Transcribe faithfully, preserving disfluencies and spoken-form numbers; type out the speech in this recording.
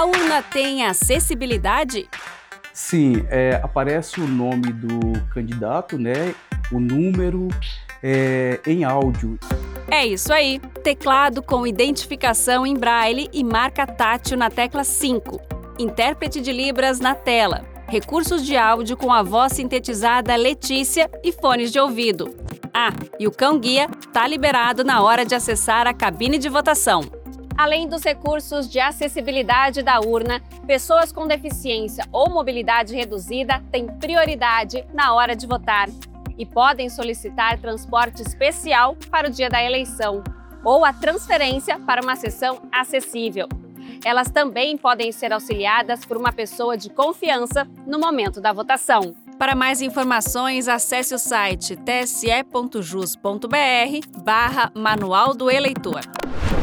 A urna tem acessibilidade? Sim, é, aparece o nome do candidato, né? O número é, em áudio. É isso aí, teclado com identificação em braille e marca tátil na tecla cinco. Intérprete de Libras na tela. Recursos de áudio com a voz sintetizada Letícia e fones de ouvido. Ah, e o cão-guia está liberado na hora de acessar a cabine de votação. Além dos recursos de acessibilidade da urna, pessoas com deficiência ou mobilidade reduzida têm prioridade na hora de votar e podem solicitar transporte especial para o dia da eleição ou a transferência para uma sessão acessível. Elas também podem ser auxiliadas por uma pessoa de confiança no momento da votação. Para mais informações, acesse o site t s e ponto jus ponto b r barra Manual do Eleitor.